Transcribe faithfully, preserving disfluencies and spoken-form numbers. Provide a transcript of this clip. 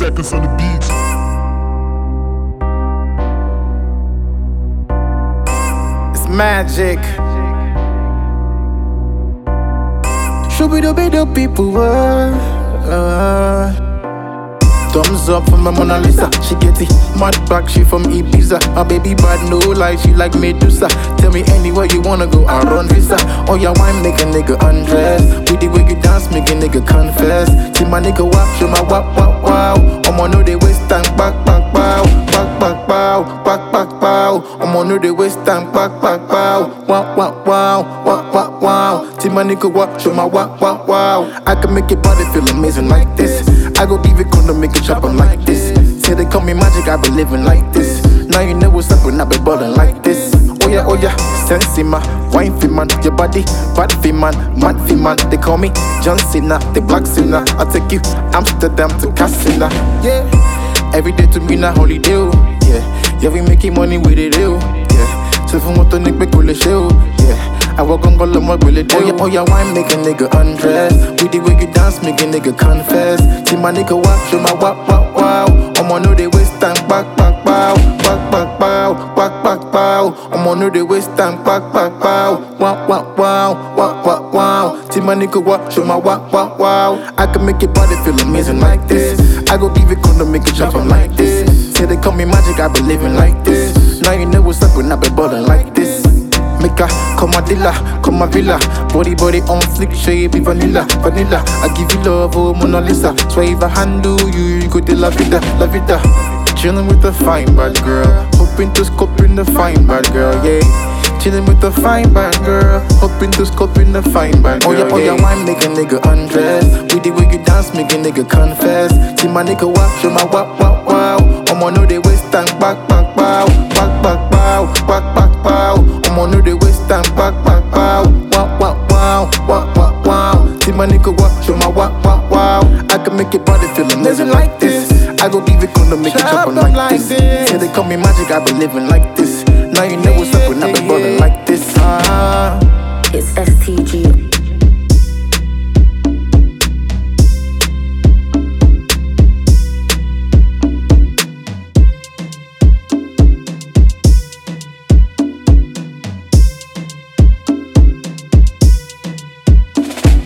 seconds on the beat. It's magic. Shooby-dooby-doo people. Uh, uh. Thumbs up for my Mona Lisa. She get it mad back, she from Ibiza. My baby bad, no lie, she like Medusa. Tell me anywhere you wanna go, I run visa. Oh yeah, wine make a nigga undress. With the way you dance, make a nigga confess. See my nigga walk, show my wow, wow, wow. I'ma know they waste time, back, back, bow. Back, back, bow, back, back, bow. I'ma know they waste time, back, back, bow. Wow, wow, wow, wow, wow, wow. See my nigga walk, show my wow, wow, wow. I can make your body feel amazing like this. I go give it condom, make it chop 'em like this. Say they call me magic, I be living like this. Now you know what's up when I be ballin' like this. Oh yeah, oh yeah, sensei man, wine fi man, your body, bad fi man, mad fi man. They call me John Cena, the black sinner. I take you Amsterdam to Casino. Yeah, every day to me na holiday. Oh. Yeah, yeah we making money with it. Oh. Yeah, so if you want to nick me cool show. Yeah. I walk on all of my really do. Oh yeah, oh yeah, wine make a nigga undress. With the way you dance, make a nigga confess. See my nigga walk, show my wow, wow, wow. I'ma know they waste time, back, back, bow. Back, back, bow, back, back, bow. I'ma know they waste time, back, back, bow. Wow, wow, wow, wow, wow, wow. See my nigga walk, show my wow, wow, wow. I can make your body feel amazing like this. I go give it condom, make it jump 'em like this. Say they call me magic, I be living like this. Now you know what's up when I be ballin' like this. Make her come my dealer, come my villa. Body, body on flick, show you be vanilla, vanilla. I give you love, oh Mona Lisa. So if I handle you, you go to la vida, la vida. Chillin' with the fine bad girl, hoping to scope in the fine bad girl, yeah. Chillin' with the fine bad girl, hoping to scope in the fine bad girl. Oh yeah, oh yeah, wine make a nigga undress. With the way you dance, make a nigga confess. See my nigga walk, show my wow, wow, wow. I'ma know they waste time, back, back, bow, back, back, bow, back, back, bow. I'ma know they waste time, back, back, bow. Wow, wow, wow, wow, wow, wow. See my nigga walk, show my wow, wow, wow. I can make your body feel amazing like this. I go give it condom, make it chop 'em like this. Say they call me magic, I be living like this. Now you know what's up when I be ballin' like this. Uh, It's S T G